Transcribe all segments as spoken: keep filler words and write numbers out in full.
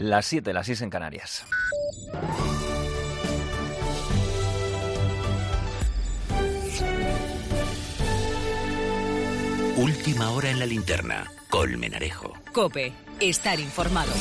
Las siete, las seis en Canarias. Última hora en la linterna. Colmenarejo. COPE. Estar informado.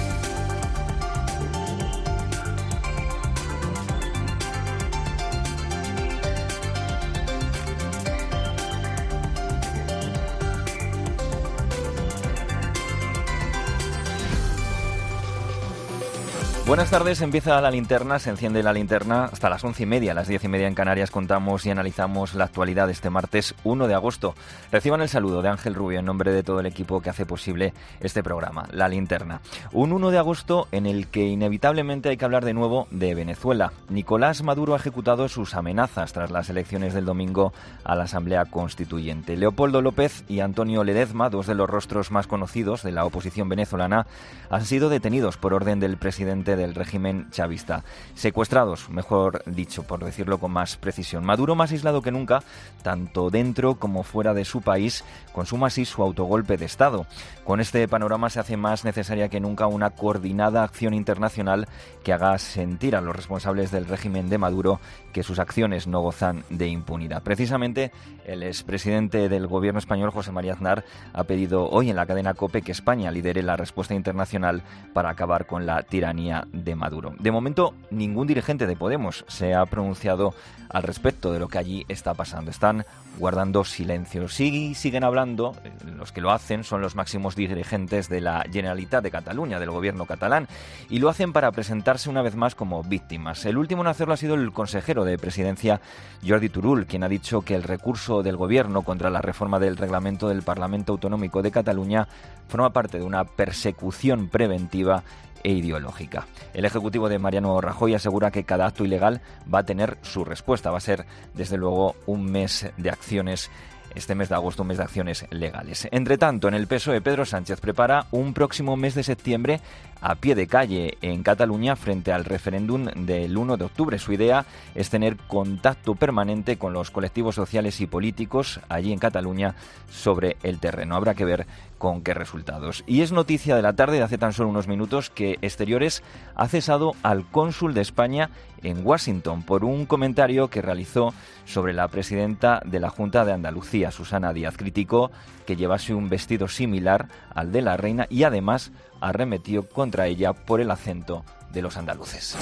Buenas tardes, empieza la linterna, se enciende la linterna hasta las once y media, las diez y media en Canarias contamos y analizamos la actualidad de este martes uno de agosto. Reciban el saludo de Ángel Rubio en nombre de todo el equipo que hace posible este programa, La Linterna. Un uno de agosto en el que inevitablemente hay que hablar de nuevo de Venezuela. Nicolás Maduro ha ejecutado sus amenazas tras las elecciones del domingo a la Asamblea Constituyente. Leopoldo López y Antonio Ledezma, dos de los rostros más conocidos de la oposición venezolana, han sido detenidos por orden del presidente de del régimen chavista. Secuestrados, mejor dicho, por decirlo con más precisión. Maduro, más aislado que nunca, tanto dentro como fuera de su país, consuma así su autogolpe de Estado. Con este panorama se hace más necesaria que nunca una coordinada acción internacional que haga sentir a los responsables del régimen de Maduro que sus acciones no gozan de impunidad. Precisamente, el expresidente del gobierno español, José María Aznar, ha pedido hoy en la cadena COPE que España lidere la respuesta internacional para acabar con la tiranía de Maduro. De momento, ningún dirigente de Podemos se ha pronunciado al respecto de lo que allí está pasando. Están guardando silencio. Sí, siguen hablando, los que lo hacen son los máximos dirigentes de la Generalitat de Cataluña, del gobierno catalán, y lo hacen para presentarse una vez más como víctimas. El último en hacerlo ha sido el consejero de Presidencia, Jordi Turull, quien ha dicho que el recurso del gobierno contra la reforma del reglamento del Parlamento Autonómico de Cataluña forma parte de una persecución preventiva e ideológica. El ejecutivo de Mariano Rajoy asegura que cada acto ilegal va a tener su respuesta. Va a ser, desde luego, un mes de acciones, este mes de agosto, un mes de acciones legales. Entre tanto, en el P S O E, Pedro Sánchez prepara un próximo mes de septiembre a pie de calle en Cataluña frente al referéndum del uno de octubre. Su idea es tener contacto permanente con los colectivos sociales y políticos allí en Cataluña sobre el terreno. Habrá que ver con qué resultados. Y es noticia de la tarde de hace tan solo unos minutos que Exteriores ha cesado al cónsul de España en Washington por un comentario que realizó sobre la presidenta de la Junta de Andalucía, Susana Díaz. Criticó que llevase un vestido similar al de la reina y además arremetió contra ella por el acento de los andaluces.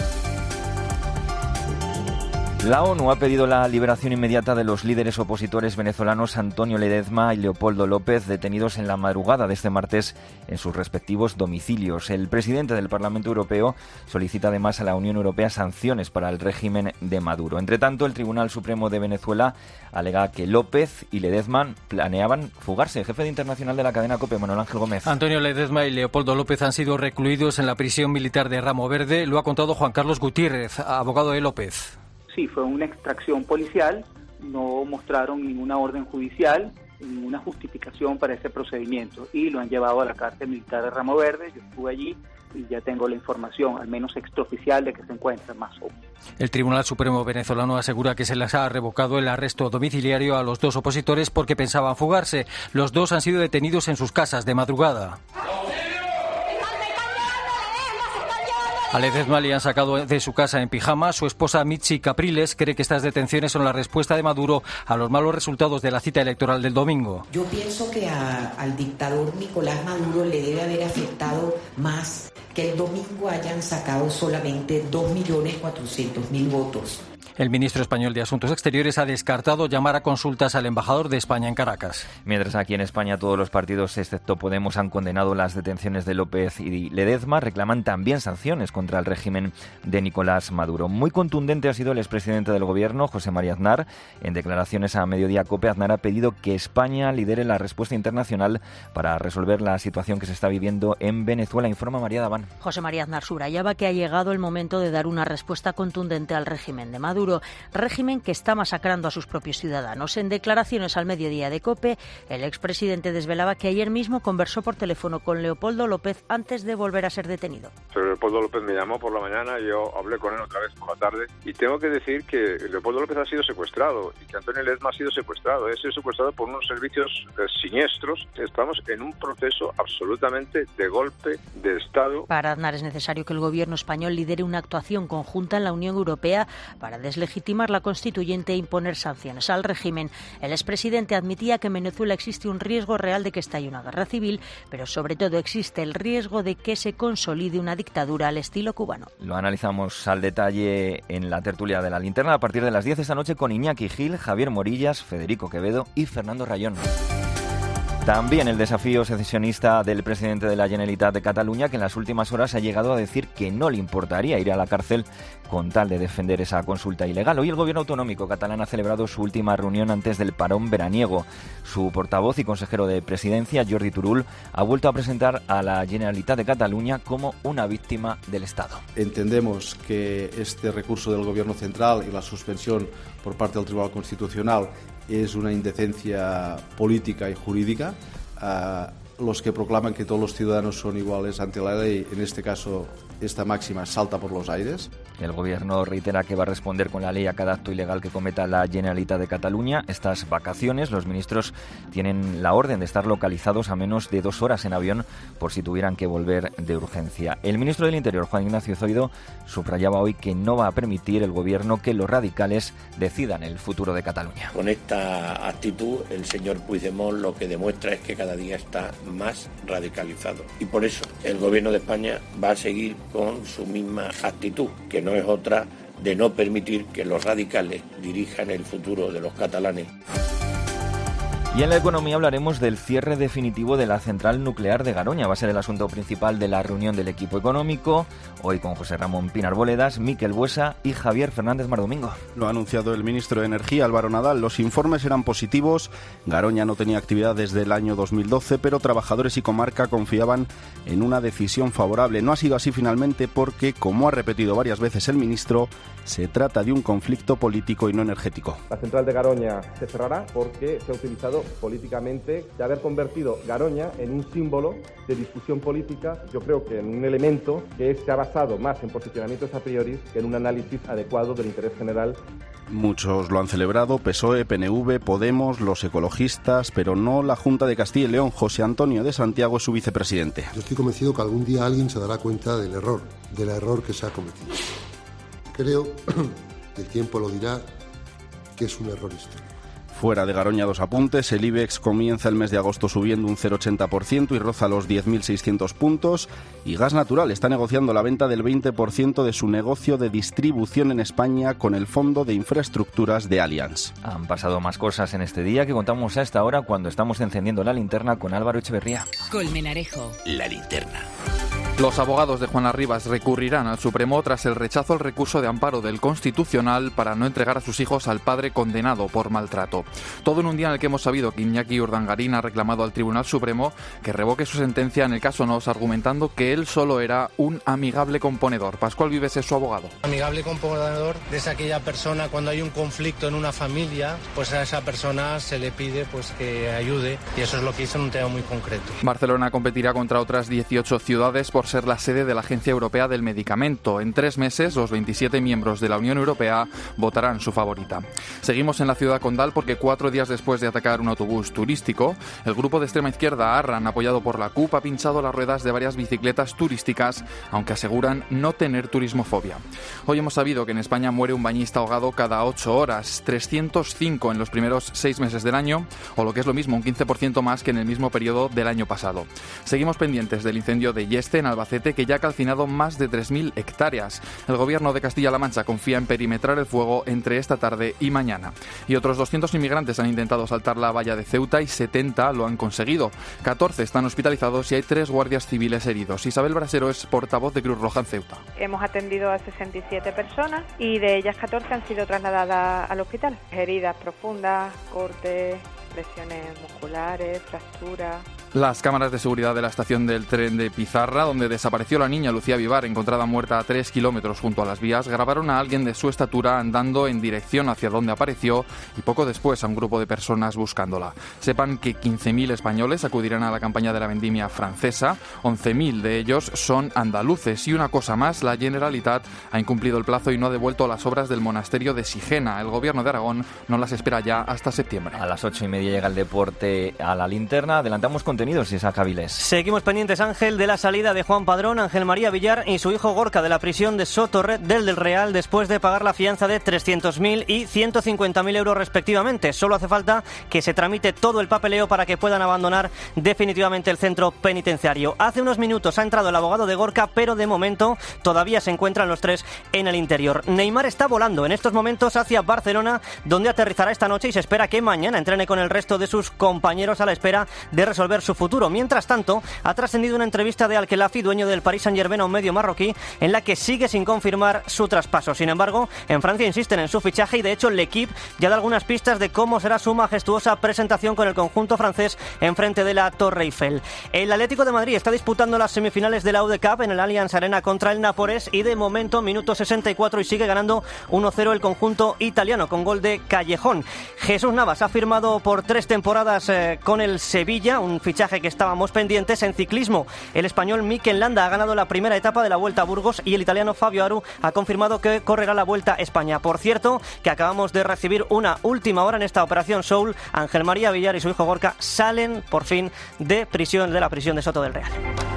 La ONU ha pedido la liberación inmediata de los líderes opositores venezolanos Antonio Ledezma y Leopoldo López, detenidos en la madrugada de este martes en sus respectivos domicilios. El presidente del Parlamento Europeo solicita además a la Unión Europea sanciones para el régimen de Maduro. Entre tanto, el Tribunal Supremo de Venezuela alega que López y Ledezma planeaban fugarse. Jefe de internacional de la cadena COPE, Manuel Ángel Gómez. Antonio Ledezma y Leopoldo López han sido recluidos en la prisión militar de Ramo Verde. Lo ha contado Juan Carlos Gutiérrez, abogado de López. Sí, fue una extracción policial, no mostraron ninguna orden judicial, ninguna justificación para ese procedimiento y lo han llevado a la cárcel militar de Ramo Verde. Yo estuve allí y ya tengo la información, al menos extraoficial, de que se encuentran más o menos. El Tribunal Supremo venezolano asegura que se les ha revocado el arresto domiciliario a los dos opositores porque pensaban fugarse. Los dos han sido detenidos en sus casas de madrugada. A Ledezma le han sacado de su casa en pijama. Su esposa Mitzi Capriles cree que estas detenciones son la respuesta de Maduro a los malos resultados de la cita electoral del domingo. Yo pienso que a, al dictador Nicolás Maduro le debe haber afectado más que el domingo hayan sacado solamente dos millones cuatrocientos mil votos. El ministro español de Asuntos Exteriores ha descartado llamar a consultas al embajador de España en Caracas. Mientras aquí en España todos los partidos, excepto Podemos, han condenado las detenciones de López y Ledezma, reclaman también sanciones contra el régimen de Nicolás Maduro. Muy contundente ha sido el expresidente del Gobierno, José María Aznar. En declaraciones a Mediodía COPE, Aznar ha pedido que España lidere la respuesta internacional para resolver la situación que se está viviendo en Venezuela. Informa María Daván. José María Aznar subrayaba que ha llegado el momento de dar una respuesta contundente al régimen de Maduro Maduro, régimen que está masacrando a sus propios ciudadanos. En declaraciones al mediodía de COPE, el expresidente desvelaba que ayer mismo conversó por teléfono con Leopoldo López antes de volver a ser detenido. Leopoldo López me llamó por la mañana, yo hablé con él otra vez por la tarde y tengo que decir que Leopoldo López ha sido secuestrado y que Antonio Ledezma ha sido secuestrado. Ha sido secuestrado por unos servicios eh, siniestros. Estamos en un proceso absolutamente de golpe de Estado. Para Aznar es necesario que el gobierno español lidere una actuación conjunta en la Unión Europea para deslegitimar la constituyente e imponer sanciones al régimen. El expresidente admitía que en Venezuela existe un riesgo real de que estalle una guerra civil, pero sobre todo existe el riesgo de que se consolide una dictadura al estilo cubano. Lo analizamos al detalle en la tertulia de La Linterna a partir de las diez esta noche con Iñaki Gil, Javier Morillas, Federico Quevedo y Fernando Rayón. También el desafío secesionista del presidente de la Generalitat de Cataluña, que en las últimas horas ha llegado a decir que no le importaría ir a la cárcel con tal de defender esa consulta ilegal. Hoy el gobierno autonómico catalán ha celebrado su última reunión antes del parón veraniego. Su portavoz y consejero de presidencia, Jordi Turull, ha vuelto a presentar a la Generalitat de Cataluña como una víctima del Estado. Entendemos que este recurso del gobierno central y la suspensión por parte del Tribunal Constitucional es una indecencia política y jurídica. Uh, los que proclaman que todos los ciudadanos son iguales ante la ley, en este caso esta máxima salta por los aires. El gobierno reitera que va a responder con la ley a cada acto ilegal que cometa la Generalitat de Cataluña. Estas vacaciones, los ministros tienen la orden de estar localizados a menos de dos horas en avión por si tuvieran que volver de urgencia. El ministro del Interior, Juan Ignacio Zoido, subrayaba hoy que no va a permitir el gobierno que los radicales decidan el futuro de Cataluña. Con esta actitud, el señor Puigdemont lo que demuestra es que cada día está más radicalizado. Y por eso el gobierno de España va a seguir con su misma actitud, que no es otra de no permitir que los radicales dirijan el futuro de los catalanes. Y en la economía hablaremos del cierre definitivo de la central nuclear de Garoña. Va a ser el asunto principal de la reunión del equipo económico. Hoy con José Ramón Pinar Boledas, Miquel Buesa y Javier Fernández Mardomingo. Lo ha anunciado el ministro de Energía, Álvaro Nadal. Los informes eran positivos. Garoña no tenía actividad desde el año dos mil doce, pero trabajadores y comarca confiaban en una decisión favorable. No ha sido así finalmente porque, como ha repetido varias veces el ministro, se trata de un conflicto político y no energético. La central de Garoña se cerrará porque se ha utilizado políticamente de haber convertido Garoña en un símbolo de discusión política, yo creo que en un elemento que se ha basado más en posicionamientos a priori que en un análisis adecuado del interés general. Muchos lo han celebrado, P S O E, P N V, Podemos, los ecologistas, pero no la Junta de Castilla y León. José Antonio de Santiago es su vicepresidente. Yo estoy convencido que algún día alguien se dará cuenta del error, del error que se ha cometido. Creo que el tiempo lo dirá, que es un error histórico. Fuera de Garoña, dos apuntes. El IBEX comienza el mes de agosto subiendo un cero coma ochenta por ciento y roza los diez mil seiscientos puntos. Y Gas Natural está negociando la venta del veinte por ciento de su negocio de distribución en España con el Fondo de Infraestructuras de Allianz. Han pasado más cosas en este día que contamos a esta hora cuando estamos encendiendo la linterna con Álvaro Echeverría. Colmenarejo. La Linterna. Los abogados de Juana Rivas recurrirán al Supremo tras el rechazo al recurso de amparo del Constitucional para no entregar a sus hijos al padre condenado por maltrato. Todo en un día en el que hemos sabido que Iñaki Urdangarín ha reclamado al Tribunal Supremo que revoque su sentencia en el caso Nos, argumentando que él solo era un amigable componedor. Pascual Vives es su abogado. Amigable componedor es aquella persona cuando hay un conflicto en una familia, pues a esa persona se le pide pues que ayude, y eso es lo que hizo en un tema muy concreto. Barcelona competirá contra otras dieciocho ciudades por ser la sede de la Agencia Europea del Medicamento. En tres meses, los veintisiete miembros de la Unión Europea votarán su favorita. Seguimos en la ciudad condal porque cuatro días después de atacar un autobús turístico, el grupo de extrema izquierda Arran, apoyado por la C U P, ha pinchado las ruedas de varias bicicletas turísticas, aunque aseguran no tener turismofobia. Hoy hemos sabido que en España muere un bañista ahogado cada ocho horas, trescientos cinco en los primeros seis meses del año, o lo que es lo mismo, un quince por ciento más que en el mismo periodo del año pasado. Seguimos pendientes del incendio de Yeste, en Albacete, que ya ha calcinado más de tres mil hectáreas. El gobierno de Castilla-La Mancha confía en perimetrar el fuego entre esta tarde y mañana. Y otros doscientos inmigrantes han intentado saltar la valla de Ceuta y setenta lo han conseguido. catorce están hospitalizados y hay tres guardias civiles heridos. Isabel Brasero es portavoz de Cruz Roja en Ceuta. Hemos atendido a sesenta y siete personas y de ellas catorce han sido trasladadas al hospital. Heridas profundas, cortes, lesiones musculares, fracturas. Las cámaras de seguridad de la estación del tren de Pizarra, donde desapareció la niña Lucía Vivar, encontrada muerta a tres kilómetros junto a las vías, grabaron a alguien de su estatura andando en dirección hacia donde apareció y poco después a un grupo de personas buscándola. Sepan que quince mil españoles acudirán a la campaña de la vendimia francesa, once mil de ellos son andaluces y una cosa más, la Generalitat ha incumplido el plazo y no ha devuelto las obras del monasterio de Sigena. El gobierno de Aragón no las espera ya hasta septiembre. A las ocho y media llega el deporte a la linterna. Adelantamos contenidos, Isaac Avilés. Seguimos pendientes, Ángel, de la salida de Juan Padrón, Ángel María Villar y su hijo Gorka de la prisión de Sotorret del del Real después de pagar la fianza de trescientos mil y ciento cincuenta mil euros respectivamente. Solo hace falta que se tramite todo el papeleo para que puedan abandonar definitivamente el centro penitenciario. Hace unos minutos ha entrado el abogado de Gorka, pero de momento todavía se encuentran los tres en el interior. Neymar está volando en estos momentos hacia Barcelona, donde aterrizará esta noche y se espera que mañana entrene con el resto de sus compañeros a la espera de resolver su futuro. Mientras tanto, ha trascendido una entrevista de Al-Khelafi, dueño del Paris Saint-Germain a un medio marroquí, en la que sigue sin confirmar su traspaso. Sin embargo, en Francia insisten en su fichaje y de hecho L'Equipe ya da algunas pistas de cómo será su majestuosa presentación con el conjunto francés en frente de la Torre Eiffel. El Atlético de Madrid está disputando las semifinales de la U D Cup en el Allianz Arena contra el Nápoles y de momento minuto sesenta y cuatro y sigue ganando uno cero el conjunto italiano con gol de Callejón. Jesús Navas ha firmado por tres temporadas eh, con el Sevilla, un fichaje que estábamos pendientes. En ciclismo, el español Mikel Landa ha ganado la primera etapa de la Vuelta a Burgos y el italiano Fabio Aru ha confirmado que correrá la Vuelta a España. Por cierto, que acabamos de recibir una última hora en esta operación Soul. Ángel María Villar y su hijo Gorka salen por fin de prisión, de la prisión de Soto del Real.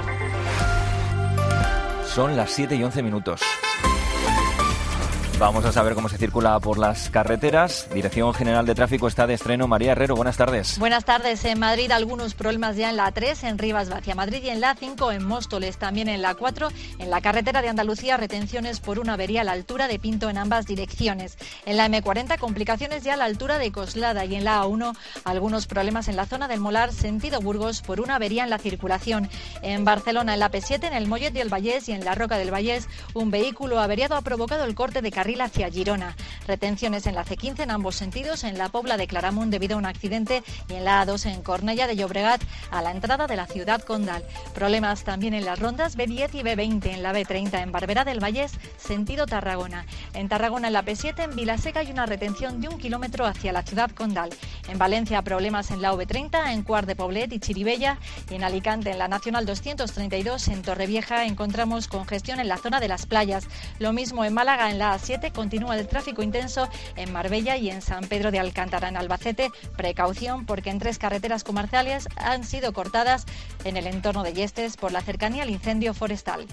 Son las siete y once minutos. Vamos a saber cómo se circula por las carreteras. Dirección General de Tráfico está de estreno. María Herrero, buenas tardes. Buenas tardes. En Madrid algunos problemas ya en la A tres, en Rivas hacia Madrid, y en la A cinco, en Móstoles, también en la A cuatro. En la carretera de Andalucía, retenciones por una avería a la altura de Pinto en ambas direcciones. En la eme cuarenta, complicaciones ya a la altura de Coslada, y en la A uno, algunos problemas en la zona del Molar, sentido Burgos, por una avería en la circulación. En Barcelona, en la P siete, en el Mollet del Vallés y en la Roca del Vallés, un vehículo averiado ha provocado el corte de carril hacia Girona. Retenciones en la ce quince en ambos sentidos, en la Pobla de Claramunt debido a un accidente y en la A dos en Cornellà de Llobregat a la entrada de la ciudad condal. Problemas también en las rondas be diez y be veinte, en la be treinta en Barberà del Vallès sentido Tarragona. En Tarragona, en la P siete, en Vilaseca hay una retención de un kilómetro hacia la ciudad condal. En Valencia, problemas en la o be treinta, en Quart de Poblet y Chirivella, y en Alicante, en la Nacional doscientos treinta y dos, en Torrevieja, encontramos congestión en la zona de las playas. Lo mismo en Málaga, en la A siete, continúa el tráfico intenso en Marbella y en San Pedro de Alcántara. En Albacete, precaución porque en tres carreteras comerciales han sido cortadas en el entorno de Yestes por la cercanía al incendio forestal.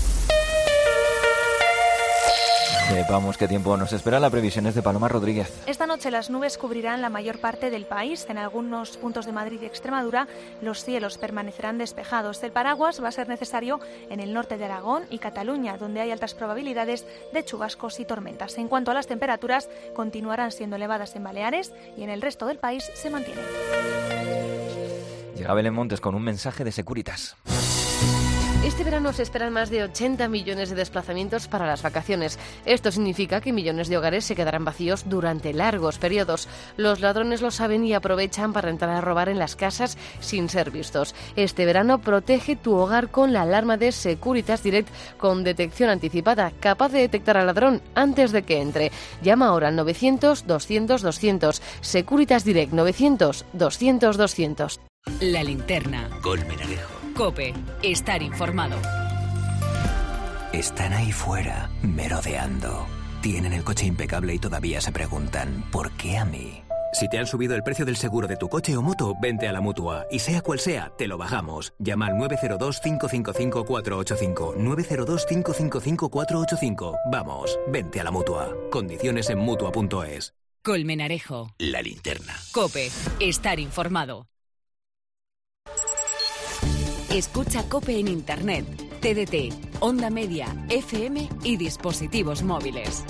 Sepamos qué tiempo nos espera. La previsión es de Paloma Rodríguez. Esta noche las nubes cubrirán la mayor parte del país. En algunos puntos de Madrid y Extremadura los cielos permanecerán despejados. El paraguas va a ser necesario en el norte de Aragón y Cataluña, donde hay altas probabilidades de chubascos y tormentas. En cuanto a las temperaturas, continuarán siendo elevadas en Baleares y en el resto del país se mantienen. Llega Belén Montes con un mensaje de Securitas. Este verano se esperan más de ochenta millones de desplazamientos para las vacaciones. Esto significa que millones de hogares se quedarán vacíos durante largos periodos. Los ladrones lo saben y aprovechan para entrar a robar en las casas sin ser vistos. Este verano protege tu hogar con la alarma de Securitas Direct con detección anticipada, capaz de detectar al ladrón antes de que entre. Llama ahora al novecientos doscientos doscientos. Securitas Direct novecientos doscientos doscientos. La linterna. Colmenarejo. COPE. Estar informado. Están ahí fuera, merodeando. Tienen el coche impecable y todavía se preguntan, ¿por qué a mí? Si te han subido el precio del seguro de tu coche o moto, vente a la Mutua. Y sea cual sea, te lo bajamos. Llama al nueve cero dos, cinco cinco cinco, cuatro ocho cinco. nueve cero dos, cinco cinco cinco, cuatro ocho cinco. Vamos, vente a la Mutua. Condiciones en Mutua punto es. Colmenarejo. La linterna. COPE. Estar informado. Escucha COPE en Internet, T D T, Onda Media, F M y dispositivos móviles.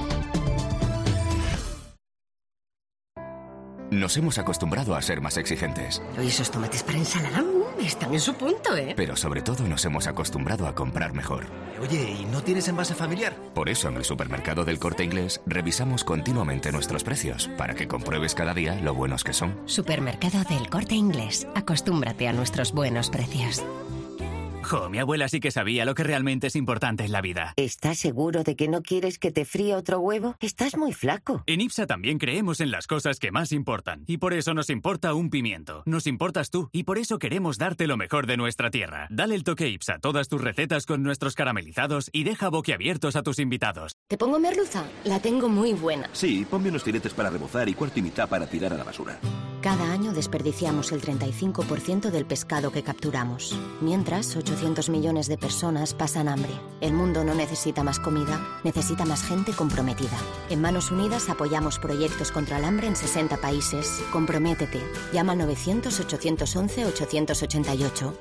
Nos hemos acostumbrado a ser más exigentes. Oye, esos tomates para ensalada mmm, están en su punto, ¿eh? Pero sobre todo nos hemos acostumbrado a comprar mejor. Oye, ¿y no tienes envase familiar? Por eso en el supermercado del Corte Inglés revisamos continuamente nuestros precios, para que compruebes cada día lo buenos que son. Supermercado del Corte Inglés. Acostúmbrate a nuestros buenos precios. Jo, mi abuela sí que sabía lo que realmente es importante en la vida. ¿Estás seguro de que no quieres que te fríe otro huevo? Estás muy flaco. En IPSA también creemos en las cosas que más importan. Y por eso nos importa un pimiento. Nos importas tú. Y por eso queremos darte lo mejor de nuestra tierra. Dale el toque IPSA a todas tus recetas con nuestros caramelizados y deja boquiabiertos a tus invitados. ¿Te pongo merluza? La tengo muy buena. Sí, ponme unos filetes para rebozar y cuarto y mitad para tirar a la basura. Cada año desperdiciamos el treinta y cinco por ciento del pescado que capturamos. Mientras, ochocientos millones de personas pasan hambre. El mundo no necesita más comida, necesita más gente comprometida. En Manos Unidas apoyamos proyectos contra el hambre en sesenta países. Comprométete. Llama al novecientos, ochocientos once, ochocientos ochenta y ocho.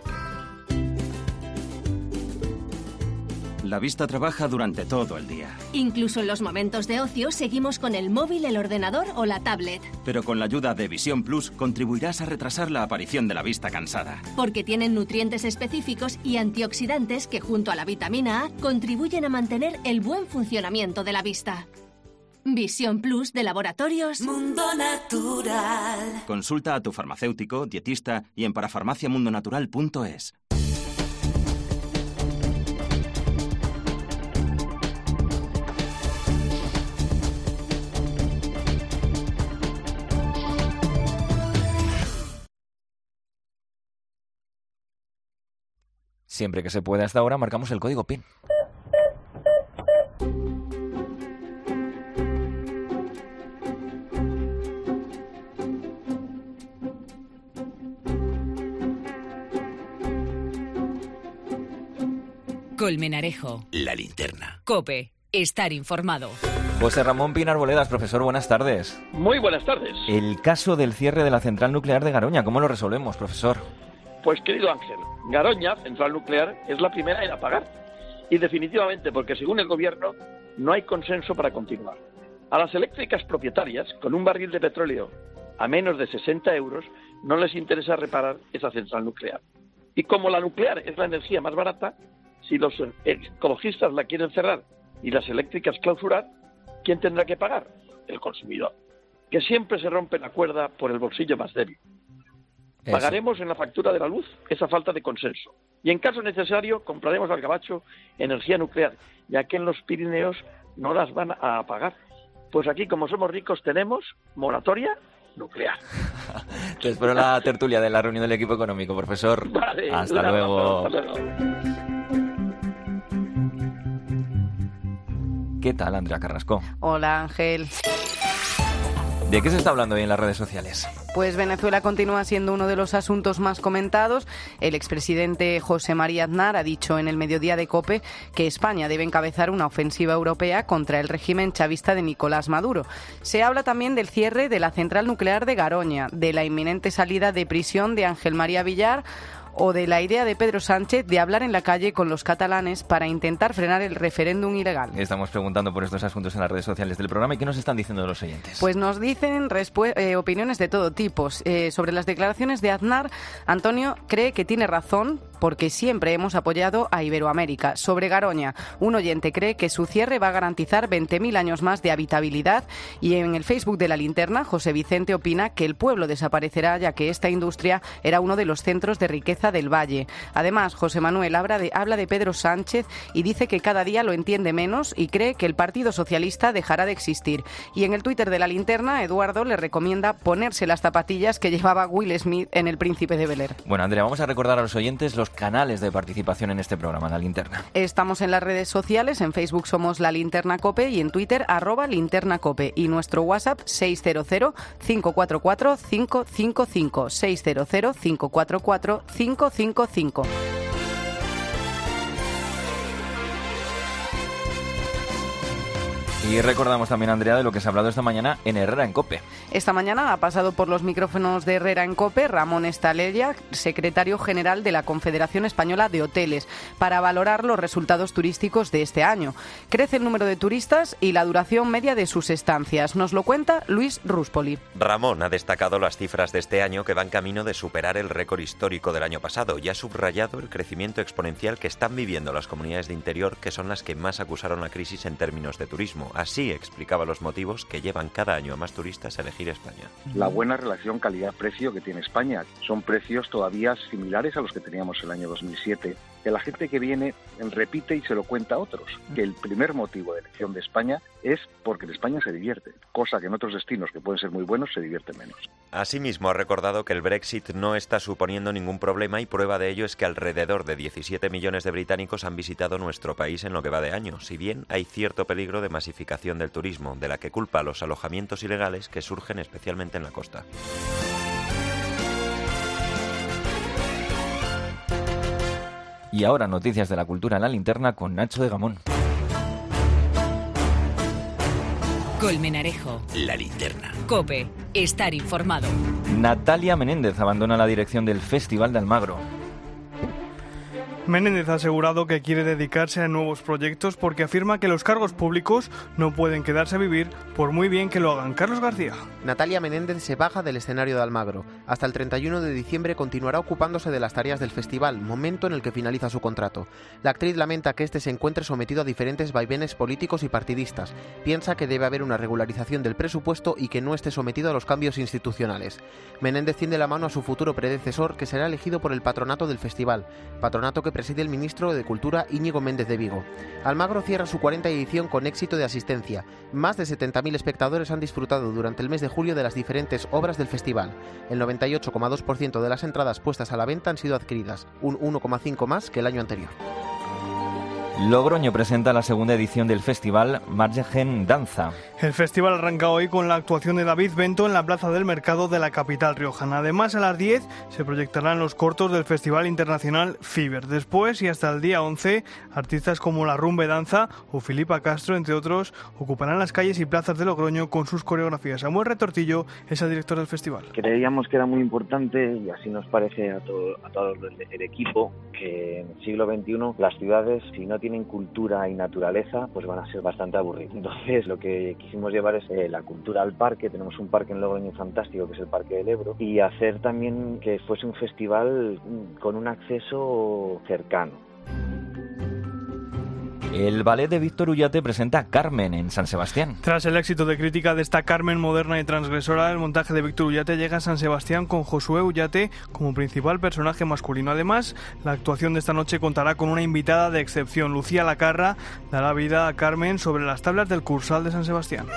La vista trabaja durante todo el día. Incluso en los momentos de ocio seguimos con el móvil, el ordenador o la tablet. Pero con la ayuda de Visión Plus contribuirás a retrasar la aparición de la vista cansada. Porque tienen nutrientes específicos y antioxidantes que junto a la vitamina A contribuyen a mantener el buen funcionamiento de la vista. Visión Plus de Laboratorios Mundo Natural. Consulta a tu farmacéutico, dietista y en parafarmaciamundonatural punto es. Siempre que se puede hasta ahora marcamos el código P I N. Colmenarejo. La linterna. COPE. Estar informado. José Ramón Pina Arboledas, profesor, buenas tardes. Muy buenas tardes. El caso del cierre de la central nuclear de Garoña, ¿cómo lo resolvemos, profesor? Pues, querido Ángel, Garoña, central nuclear, es la primera en apagar. Y definitivamente, porque según el gobierno, no hay consenso para continuar. A las eléctricas propietarias, con un barril de petróleo a menos de sesenta euros, no les interesa reparar esa central nuclear. Y como la nuclear es la energía más barata, si los ecologistas la quieren cerrar y las eléctricas clausurar, ¿quién tendrá que pagar? El consumidor, que siempre se rompe la cuerda por el bolsillo más débil. Eso. Pagaremos en la factura de la luz esa falta de consenso. Y en caso necesario, compraremos al gabacho energía nuclear, ya que en los Pirineos no las van a pagar. Pues aquí, como somos ricos, tenemos moratoria nuclear. Te espero la tertulia de la reunión del equipo económico, profesor. Vale, hasta luego. Hasta luego. ¿Qué tal, Andrea Carrasco? Hola, Ángel. ¿De qué se está hablando hoy en las redes sociales? Pues Venezuela continúa siendo uno de los asuntos más comentados. El expresidente José María Aznar ha dicho en el mediodía de COPE que España debe encabezar una ofensiva europea contra el régimen chavista de Nicolás Maduro. Se habla también del cierre de la central nuclear de Garoña, de la inminente salida de prisión de Ángel María Villar o de la idea de Pedro Sánchez de hablar en la calle con los catalanes para intentar frenar el referéndum ilegal. Estamos preguntando por estos asuntos en las redes sociales del programa. ¿Y qué nos están diciendo los oyentes? Pues nos dicen eh, opiniones de todo tipo. Eh, sobre las declaraciones de Aznar, Antonio cree que tiene razón porque siempre hemos apoyado a Iberoamérica. Sobre Garoña, un oyente cree que su cierre va a garantizar veinte mil años más de habitabilidad. Y en el Facebook de La Linterna, José Vicente opina que el pueblo desaparecerá ya que esta industria era uno de los centros de riqueza del Valle. Además, José Manuel habla de, habla de Pedro Sánchez y dice que cada día lo entiende menos y cree que el Partido Socialista dejará de existir. Y en el Twitter de La Linterna, Eduardo le recomienda ponerse las zapatillas que llevaba Will Smith en El Príncipe de Bel-Air. Bueno, Andrea, vamos a recordar a los oyentes los canales de participación en este programa, La Linterna. Estamos en las redes sociales, en Facebook somos La Linterna COPE y en Twitter arroba Linterna COPE y nuestro WhatsApp seis cero cero, cinco cuatro cuatro, cinco cinco cinco, seis cero cero, cinco cuatro cuatro, cinco cinco cinco. Y recordamos también, Andrea, de lo que se ha hablado esta mañana en Herrera en COPE. Esta mañana ha pasado por los micrófonos de Herrera en COPE Ramón Estalella, secretario general de la Confederación Española de Hoteles, para valorar los resultados turísticos de este año. Crece el número de turistas y la duración media de sus estancias. Nos lo cuenta Luis Ruspoli. Ramón ha destacado las cifras de este año que van camino de superar el récord histórico del año pasado y ha subrayado el crecimiento exponencial que están viviendo las comunidades de interior, que son las que más acusaron la crisis en términos de turismo. Así explicaba los motivos que llevan cada año a más turistas a elegir España. La buena relación calidad-precio que tiene España. Son precios todavía similares a los que teníamos el año dos mil siete. Que la gente que viene repite y se lo cuenta a otros. Que el primer motivo de elección de España es porque en España se divierte, cosa que en otros destinos que pueden ser muy buenos se divierte menos. Asimismo, ha recordado que el Brexit no está suponiendo ningún problema y prueba de ello es que alrededor de diecisiete millones de británicos han visitado nuestro país en lo que va de año, si bien hay cierto peligro de masificación del turismo, de la que culpa a los alojamientos ilegales que surgen especialmente en la costa. Y ahora noticias de la cultura en la linterna con Nacho de Gamón. Colmenarejo. La linterna. COPE. Estar informado. Natalia Menéndez abandona la dirección del Festival de Almagro. Menéndez ha asegurado que quiere dedicarse a nuevos proyectos porque afirma que los cargos públicos no pueden quedarse a vivir por muy bien que lo hagan. Carlos García. Natalia Menéndez se baja del escenario de Almagro. Hasta el treinta y uno de diciembre continuará ocupándose de las tareas del festival, momento en el que finaliza su contrato. La actriz lamenta que este se encuentre sometido a diferentes vaivenes políticos y partidistas. Piensa que debe haber una regularización del presupuesto y que no esté sometido a los cambios institucionales. Menéndez tiende la mano a su futuro predecesor, que será elegido por el patronato del festival, patronato que preside el ministro de Cultura Íñigo Méndez de Vigo. Almagro cierra su cuarta edición con éxito de asistencia. Más de setenta mil espectadores han disfrutado durante el mes de julio de las diferentes obras del festival. El noventa y ocho coma dos por ciento de las entradas puestas a la venta han sido adquiridas, un uno coma cinco más que el año anterior. Logroño presenta la segunda edición del festival Margen Danza. El festival arranca hoy con la actuación de David Bento en la Plaza del Mercado de la capital riojana. Además, a las diez se proyectarán los cortos del Festival Internacional Fever. Después y hasta el día once, artistas como La Rumbe Danza o Filipa Castro, entre otros, ocuparán las calles y plazas de Logroño con sus coreografías. Samuel Retortillo es el director del festival. Creíamos que era muy importante, y así nos parece a todo, a todo el equipo, que en el siglo veintiuno las ciudades, si no tienen cultura y naturaleza, pues van a ser bastante aburridos. Entonces, lo que quisimos llevar es eh, la cultura al parque. Tenemos un parque en Logroño fantástico, que es el Parque del Ebro, y hacer también que fuese un festival con un acceso cercano. El ballet de Víctor Ullate presenta Carmen en San Sebastián. Tras el éxito de crítica de esta Carmen moderna y transgresora, el montaje de Víctor Ullate llega a San Sebastián con Josué Ullate como principal personaje masculino. Además, la actuación de esta noche contará con una invitada de excepción. Lucía Lacarra dará vida a Carmen sobre las tablas del Cursal de San Sebastián.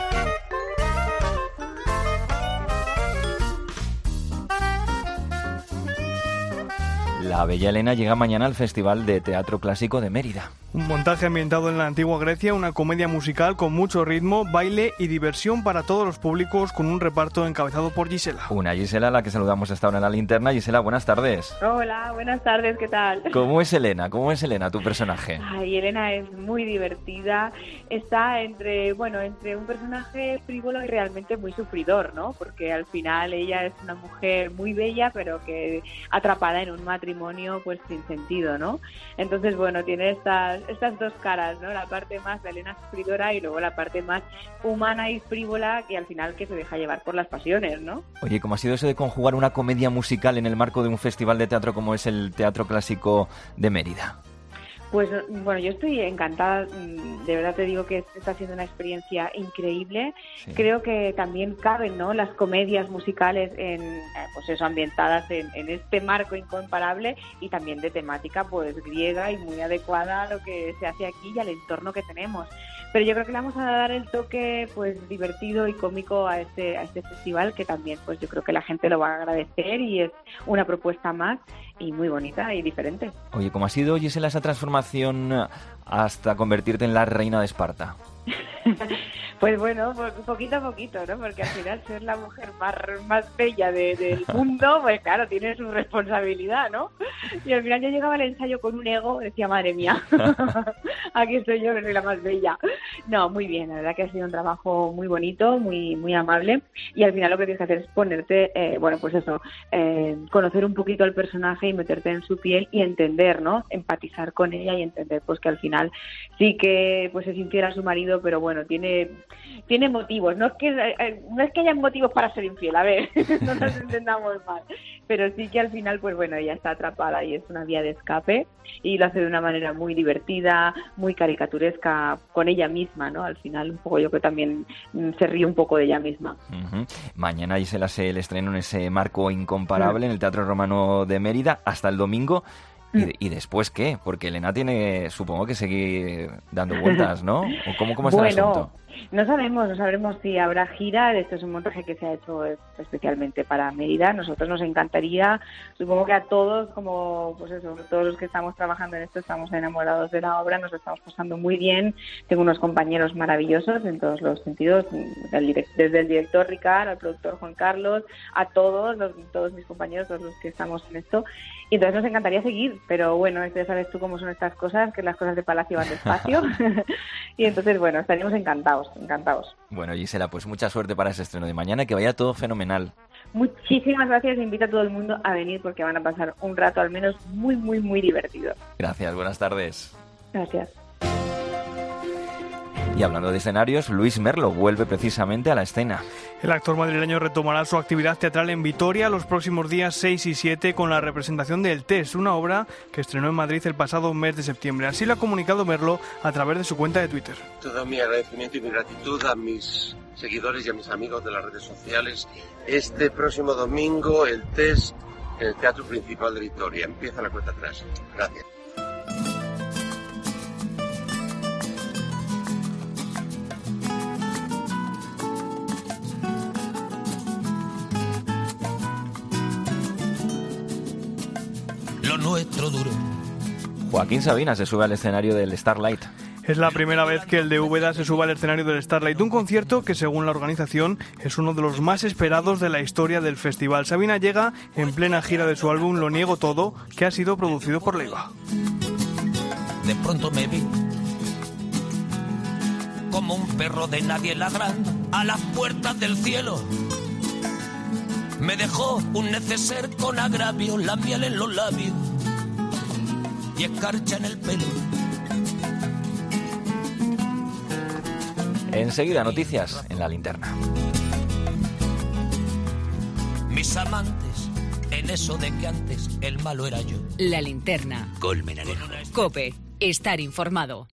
La Bella Elena llega mañana al Festival de Teatro Clásico de Mérida. Un montaje ambientado en la antigua Grecia, una comedia musical con mucho ritmo, baile y diversión para todos los públicos, con un reparto encabezado por Gisela. Una Gisela a la que saludamos hasta ahora en la linterna. Gisela, buenas tardes. Hola, buenas tardes, ¿qué tal? ¿Cómo es Elena? ¿Cómo es Elena, tu personaje? Ay, Elena es muy divertida. Está entre, bueno, entre un personaje frívolo y realmente muy sufridor, ¿no? Porque al final ella es una mujer muy bella, pero que atrapada en un matrimonio pues sin sentido, ¿no? Entonces, bueno, tiene estas estas dos caras, ¿no? La parte más de Elena sufridora y luego la parte más humana y frívola, que al final que se deja llevar por las pasiones, ¿no? Oye, ¿cómo ha sido eso de conjugar una comedia musical en el marco de un festival de teatro como es el Teatro Clásico de Mérida? Pues bueno, yo estoy encantada, de verdad te digo que está siendo una experiencia increíble. Sí. Creo que también caben, ¿no?, las comedias musicales en, pues eso, ambientadas en, en este marco incomparable y también de temática pues griega y muy adecuada a lo que se hace aquí y al entorno que tenemos. Pero yo creo que le vamos a dar el toque pues divertido y cómico a este, a este festival, que también pues yo creo que la gente lo va a agradecer y es una propuesta más y muy bonita y diferente. Oye, ¿cómo ha sido, Gisela, esa transformación hasta convertirte en la reina de Esparta? Pues bueno, poquito a poquito, ¿no? Porque al final ser la mujer más, más bella de, del mundo, pues claro, tiene su responsabilidad, ¿no? Y al final yo llegaba al ensayo con un ego, decía, madre mía, aquí estoy yo, que soy la más bella. No, muy bien, la verdad que ha sido un trabajo muy bonito, muy muy amable, y al final lo que tienes que hacer es ponerte, eh, bueno, pues eso, eh, conocer un poquito al personaje y meterte en su piel y entender, ¿no? Empatizar con ella y entender pues que al final sí que pues es infiel a su marido, pero bueno, tiene tiene motivos, no es que eh, no es que haya motivos para ser infiel, a ver, no nos entendamos mal, pero sí que al final pues bueno, ella está atrapada y es una vía de escape y lo hace de una manera muy divertida, muy caricaturesca con ella misma, ¿no? Al final un poco yo creo que también mm, se ríe un poco de ella misma. Uh-huh. Mañana Gisela se el estreno en ese marco incomparable uh-huh. en el Teatro Romano de Mérida hasta el domingo. ¿Y, ¿Y después qué? Porque Elena tiene, supongo que seguir dando vueltas, ¿no? ¿O cómo, cómo está bueno, el asunto? No sabemos, no sabremos si habrá gira. Esto es un montaje que se ha hecho especialmente para Mérida. Nosotros nos encantaría, supongo que a todos, como pues eso, todos los que estamos trabajando en esto, estamos enamorados de la obra, nos lo estamos pasando muy bien. Tengo unos compañeros maravillosos en todos los sentidos, desde el director Ricard, al productor Juan Carlos, a todos, los, todos mis compañeros, todos los que estamos en esto. Y entonces nos encantaría seguir, pero bueno, ya sabes tú cómo son estas cosas, que las cosas de Palacio van despacio. Y entonces, bueno, estaríamos encantados, encantados. Bueno, Gisela, pues mucha suerte para ese estreno de mañana, que vaya todo fenomenal. Muchísimas gracias, invito a todo el mundo a venir porque van a pasar un rato al menos muy, muy, muy divertido. Gracias, buenas tardes. Gracias. Y hablando de escenarios, Luis Merlo vuelve precisamente a la escena. El actor madrileño retomará su actividad teatral en Vitoria los próximos días seis y siete con la representación de El Test, una obra que estrenó en Madrid el pasado mes de septiembre. Así lo ha comunicado Merlo a través de su cuenta de Twitter. Todo mi agradecimiento y mi gratitud a mis seguidores y a mis amigos de las redes sociales. Este próximo domingo, El Test en el Teatro Principal de Vitoria. Empieza la cuenta atrás. Gracias. Lo nuestro duro. Joaquín Sabina se sube al escenario del Starlight. Es la primera vez que el de Úbeda se sube al escenario del Starlight, un concierto que según la organización es uno de los más esperados de la historia del festival. Sabina llega en plena gira de su álbum Lo Niego Todo, que ha sido producido por Leiva. De pronto me vi como un perro de nadie ladrando a las puertas del cielo. Me dejó un neceser con agravio, la miel en los labios y escarcha en el pelo. Enseguida noticias en la linterna. Mis amantes, en eso de que antes el malo era yo. La linterna. Colmenarejo. COPE. Estar informado.